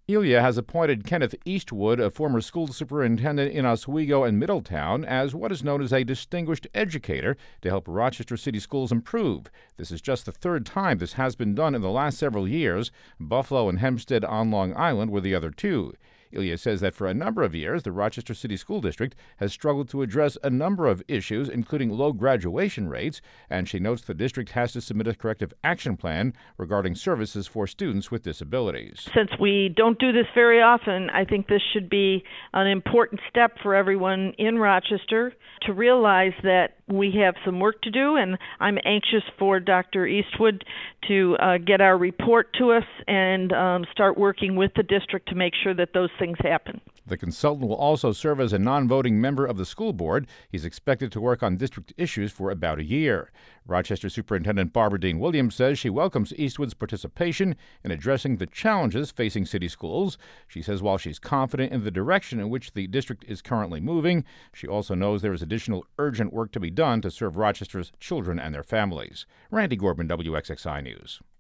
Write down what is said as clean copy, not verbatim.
Ilya has appointed Kenneth Eastwood, a former school superintendent in Oswego and Middletown, as what is known as a distinguished educator to help Rochester City Schools improve. This is just the third time this has been done in the last several years. Buffalo and Hempstead on Long Island were the other two. Ilya says that for a number of years, the Rochester City School District has struggled to address a number of issues, including low graduation rates, and she notes the district has to submit a corrective action plan regarding services for students with disabilities. Since we don't do this very often, I think this should be an important step for everyone in Rochester to realize that we have some work to do, and I'm anxious for Dr. Eastwood to get our report to us and start working with the district to make sure that those things happen. The consultant will also serve as a non-voting member of the school board. He's expected to work on district issues for about a year. Rochester Superintendent Barbara Dean Williams says she welcomes Eastwood's participation in addressing the challenges facing city schools. She says while she's confident in the direction in which the district is currently moving, she also knows there is additional urgent work to be done to serve Rochester's children and their families. Randy Gorban, WXXI News.